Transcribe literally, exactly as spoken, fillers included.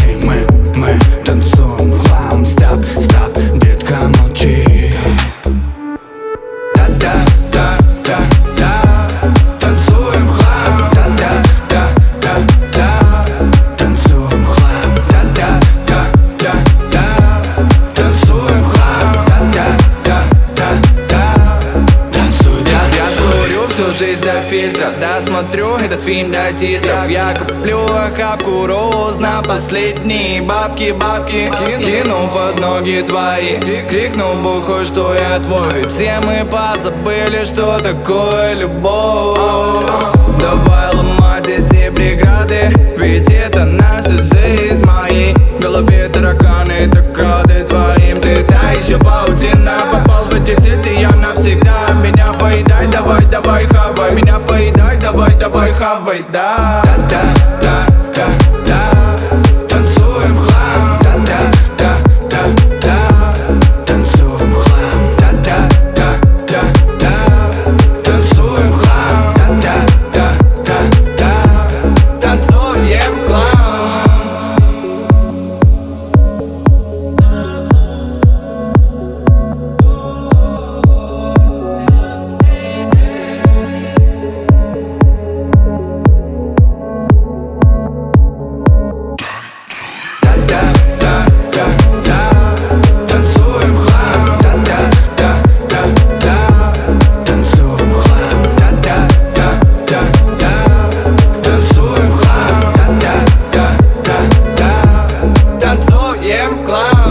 мы, мы танцуем в хлам. Стоп, стоп, детка, молчи. Да-да-да-да-да, танцуем в хлам. Да-да-да-да-да, танцуем в хлам. Да-да-да-да-да, танцуем в хлам. Да-да-да-да-да, танцуй, Я танцуй. курю всю жизнь до фильтра, досмотрю этот фильм до титров. Я куплю охапку роз на последние бабки, бабки. Кину под ноги твои, крикну буху, что я твой. Все мы позабыли, что такое любовь. Давай ломать эти преграды, ведь это наша жизнь. В моей голове тараканы так рады твоим. Ты та еще паутина, попал в эти сети я навсегда. Меня поедай, давай, давай, хавай. Меня поедай, давай, давай, хавай, да. Да-да-да-да-да, танцуем в хлам. Да-да-да-да-да, танцуем в хлам. Да-да-да-да-да, танцуем в хлам. Да-да-да-да-да, Танцуем в хлам. да-да-да-да-да, танцуем в хлам. Да-да-да-да-да, танцуем в хлам. Да-да-да-да-да, танцуем в хлам. Да-да-да-да-да, Танцуем в хлам.